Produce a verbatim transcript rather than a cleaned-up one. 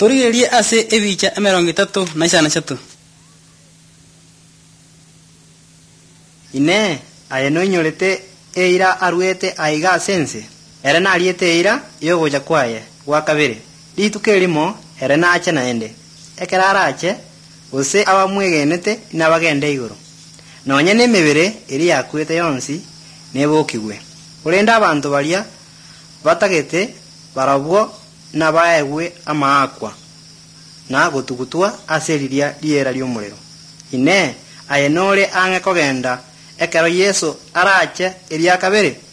Torigerie ase ebicha emerongo itatu na isana chatu. Ine aye no inyorete eira aruete aiga sense. Ere na ariete eira yogoja kwaye gwa kabere. Rituke rimo ere na ache naende. Ekerara ache ose abamwegenete nabagende iguru. Nonye nemebere eri yakwete yonsi nebokigwe. Urenda abantu balia batagete barabwo nabaegwe amaakwa na gotugutua aseriria liera lyomurero. Ine aye nore ange kogenda ekero Yesu arache eri akabere